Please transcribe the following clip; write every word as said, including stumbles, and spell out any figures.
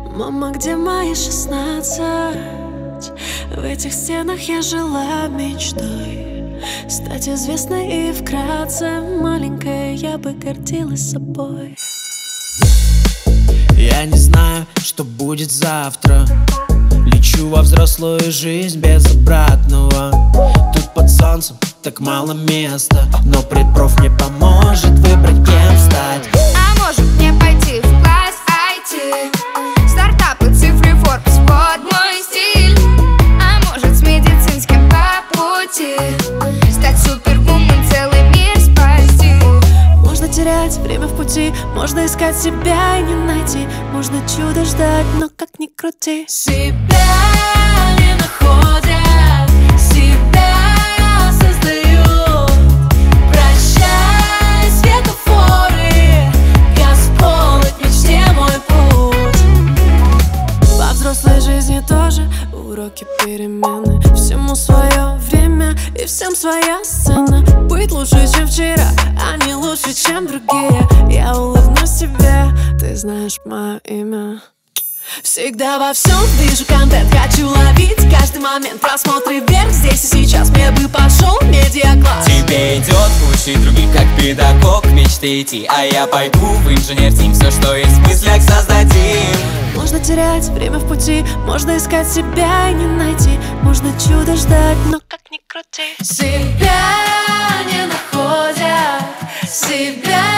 Мама, где мои шестнадцать? В этих стенах я жила мечтой стать известной и вкратце маленькой я бы гордилась собой. Я не знаю, что будет завтра. Лечу во взрослую жизнь без обратного. Тут под солнцем так мало места, но предпроф мне поможет выбрать, кем стать. А может мне пойти в класс ай ти? Стартапы, цифры, Forbes, под мой стиль. А может с медицинским по пути стать супервумен, целый мир спасти. Можно терять время в пути, можно искать себя и не найти. Можно чудо ждать, но как ни крути, себя не находят, себя создают. Прощай, светофоры, газполы, к мечте мой путь. Во взрослой жизни тоже уроки, перемены. Всему свое время и всем своя сцена. Быть лучше, чем вчера, а не лучше, чем другие. Я улыбнусь тебе, ты знаешь мое имя. Всегда во всем вижу контент, хочу ловить каждый момент. Просмотры вверх, здесь и сейчас мне бы пошел медиакласс. Тебе идет учить других, как педагог к мечте идти. А я пойду в инженер-тим, все, что есть в мыслях, создадим. Можно терять время в пути, можно искать себя и не найти. Можно чудо ждать, но как ни крути, себя не находят, себя